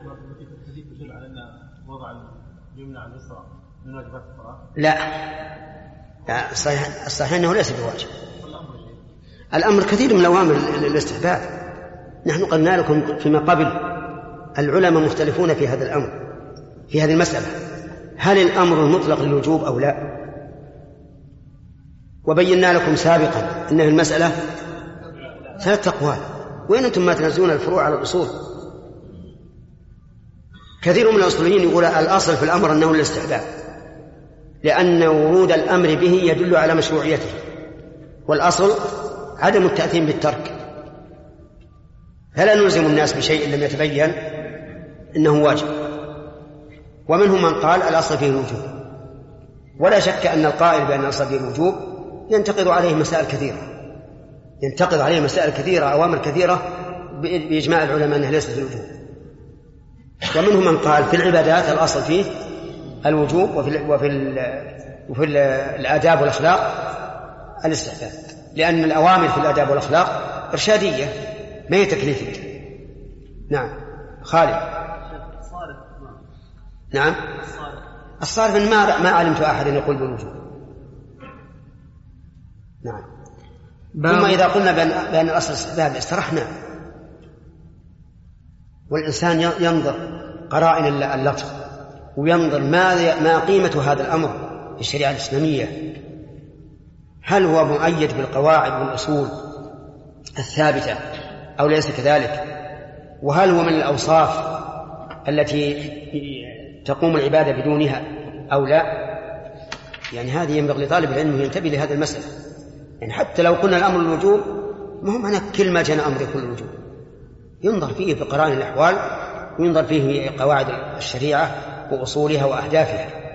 يدل على أن وضع اليمنى على اليسرى من واجبات الصلاة؟ لا الصحيح أنه ليس بواجب. الأمر كثير من الأوامر الاستحباب. نحن قلنا لكم فيما قبل العلماء مختلفون في هذا الأمر، في هذه المسألة، هل الأمر المطلق للوجوب أو لا؟ وبينا لكم سابقا أن المسألة 3 أقوال، وين أنتم ما تنزلون الفروع على الأصول؟ كثير من الأصوليين يقول الأصل في الأمر أنه الاستحباب، لأن ورود الأمر به يدل على مشروعيته، والأصل عدم التأثيم بالترك، فلا نلزم الناس بشيء لم يتبين إنه واجب. ومنهم من قال الأصل فيه الوجوب، ولا شك أن القائل بأن الأصل فيه الوجوب ينتقد عليه مسائل كثيرة، أوامر كثيرة بإجماع العلماء أنها ليست في الوجوب. ومنهم من قال في العبادات الأصل فيه الوجوب، وفي الآداب والأخلاق الاستحباب، لأن الأوامر في الآداب والأخلاق إرشادية ما هي تكليفية. نعم خالد. نعم الصارف ما علمت أحد يقول بالوجوب. نعم. ثم إذا قلنا بأن الأصل استحباب استرحنا، والإنسان ينظر قرائن اللفظ وينظر ما قيمة هذا الأمر في الشريعة الإسلامية، هل هو مؤيد بالقواعد والأصول الثابتة أو ليس كذلك، وهل هو من الأوصاف التي تقوم العبادة بدونها أو لا. يعني هذه ينبغي لطالب العلم ينتبه لهذا المسألة. يعني حتى لو قلنا الأمر الوجوب ما هو معنى كل ما جاء أمر يكون الوجوب، ينظر فيه في قرائن الأحوال، وينظر فيه في قواعد الشريعة وأصولها وأهدافها.